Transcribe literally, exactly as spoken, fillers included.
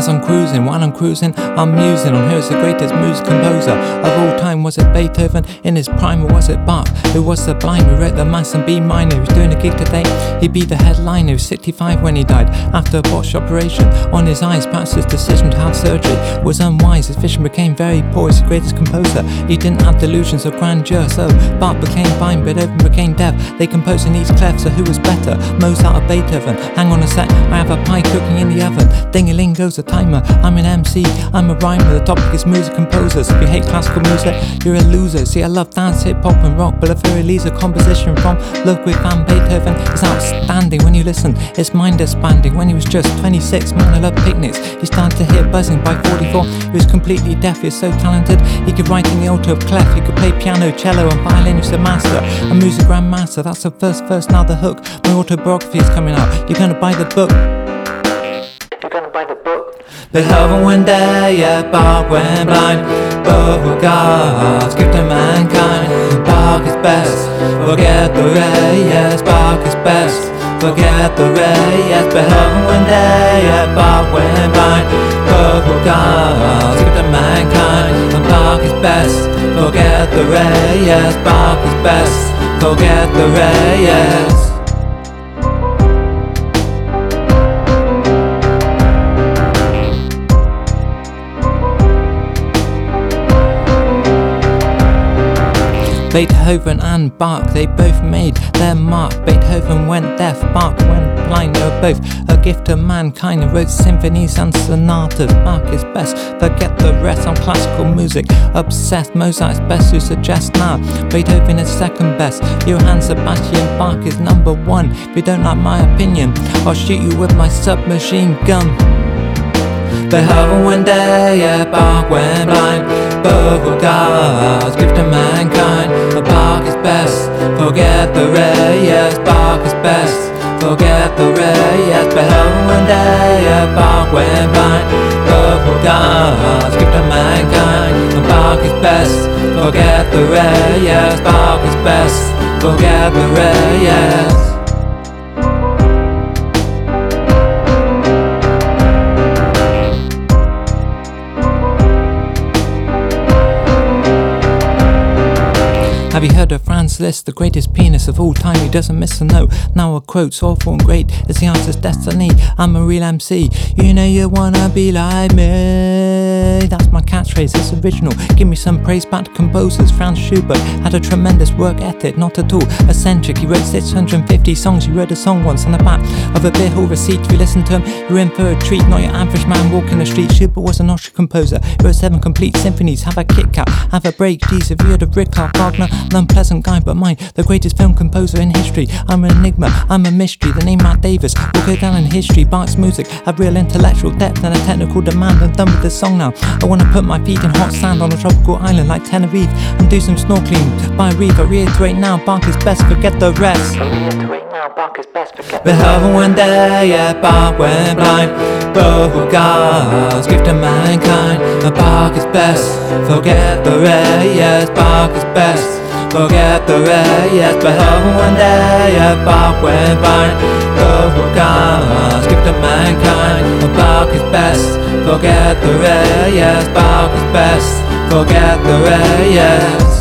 As I'm cruising, while I'm cruising, I'm musing on who's the greatest music composer of all time. Was it Beethoven in his prime, or was it Bach? Who was sublime, who wrote the Mass in B minor? He was doing a gig today, he'd be the headliner. He was sixty-five when he died, after a botched operation on his eyes. Perhaps his decision to have surgery was unwise. His vision became very poor. He's the greatest composer, he didn't have delusions of grandeur. So Bach became blind, Beethoven became deaf. They composed in each clef, so who was better? Mozart or Beethoven? Hang on a sec, I have a pie cooking in the oven. Ding-a-ling goes the timer. I'm an M C, I'm a rhymer. The topic is music composers. If you hate classical music, you're a loser. See, I love dance, hip hop and rock, but a very Lisa composition from Ludwig van Beethoven is outstanding. When you listen, it's mind expanding. When he was just twenty-six, man, I love picnics. He started to hear buzzing. By forty-four, he was completely deaf. He was so talented, he could write in the alto of clef. He could play piano, cello and violin. He was a master, a music grandmaster. That's the first verse, now the hook. My autobiography is coming out. You're gonna buy the book. You're gonna buy the book. Beethoven went there, yeah, Bach went blind. But God's gift to mankind. Bach is best, forget the reyes. Bach is best, forget the reyes. Beethoven went there, yeah, Bach went blind. But God's gift to mankind. And Bach is best, forget the reyes. Bach is best, forget the reyes. Beethoven and Bach, they both made their mark. Beethoven went deaf, Bach went blind. They were both a gift to mankind. They wrote symphonies and sonatas. Bach is best, forget the rest. I'm classical music obsessed. Mozart is best, who suggests now. Beethoven is second best. Johann Sebastian Bach is number one. If you don't like my opinion, I'll shoot you with my submachine gun. Beethoven went there, yeah, Bach went blind. But God's gift to mankind. Bach is best, forget the reyes. Bach is best, forget the reyes. Beethoven went there, yeah, Bach went blind. But God's gift to mankind. Bach is best, forget the reyes. Bach is best, forget the reyes. Have you heard of Franz Liszt, the greatest pianist of all time? He doesn't miss a note. Now a quote's awful and great, it's the artist's destiny. I'm a real M C, you know you wanna be like me. That's my catchphrase, it's original. Give me some praise back to composers. Franz Schubert had a tremendous work ethic, not at all eccentric. He wrote six hundred fifty songs. He wrote a song once on the back of a beer hall receipt. If you listen to him, you're in for a treat. Not your average man walking the street. Schubert was an Austrian composer. He wrote seven complete symphonies. Have a Kit Kat, have a break. Geez, have you heard of Richard Wagner? An unpleasant guy, but mine, the greatest film composer in history. I'm an enigma, I'm a mystery. The name Matt Davis will go down in history. Bach's music have real intellectual depth and a technical demand. I'm done with this song now. I wanna put my feet in hot sand on a tropical island like Tenerife and do some snorkeling by a reef. I reiterate now, Bach is best, forget the rest. I reiterate now, Bach is best, forget the rest. Beethoven went there, yeah, Bach went blind. But God's gift to mankind. Bach is best, forget the reyes. Bach is best, forget the reyes. Beethoven went there, yeah, Bach went blind. But God's gift to mankind. Bach is best, forget the reyes. Bach is best, forget the reyes.